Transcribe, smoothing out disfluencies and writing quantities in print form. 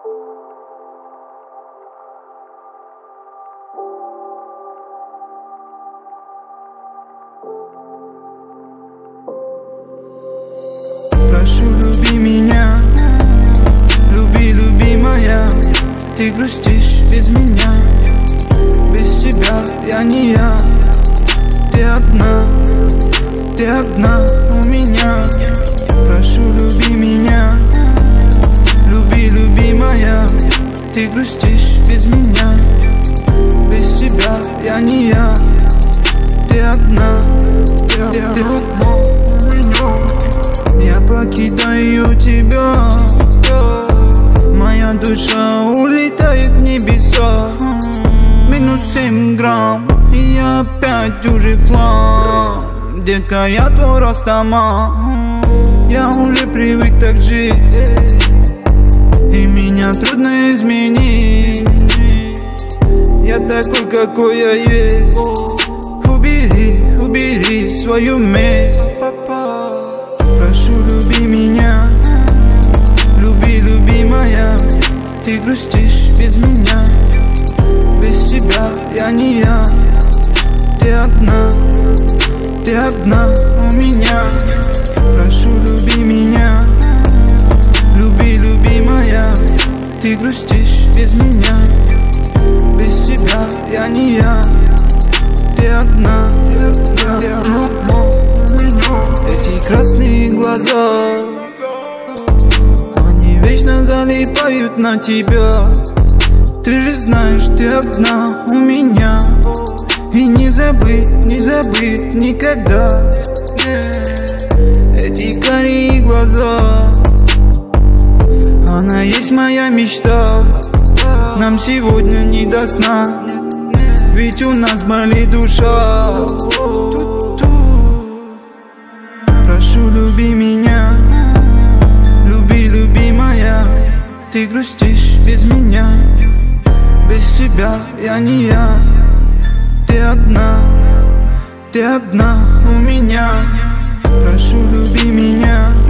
Прошу, люби меня, люби, любимая. Ты грустишь без меня, без тебя я не я. Ты одна у меня. Прошу, люби меня, люби, любимая. Ты грустишь без меня, без тебя я не я. Ты одна у меня. Я покидаю тебя, моя душа улетает в небеса. Минус 7 грамм, и я опять уже в хлам. Детка, я твой Растаман. Я уже привык так жить, и меня трудно изменить. Я такой, какой я есть. Убери свою месть. Прошу, люби меня, люби, любимая. Ты грустишь без меня, без тебя я не я. Ты одна у меня. Прошу, люби меня, люби, любимая. Ты грустишь без меня, без тебя я не я. Ты одна у меня. Эти красные глаза, они вечно залипают на тебя. Ты же знаешь, ты одна у меня. И не забыть никогда. Эти карие глаза, она есть моя мечта. Нам сегодня не до сна, ведь у нас болит душа. Прошу, люби меня, люби, любимая. Ты грустишь без меня, без тебя я не я. Ты одна у меня. Прошу, люби меня,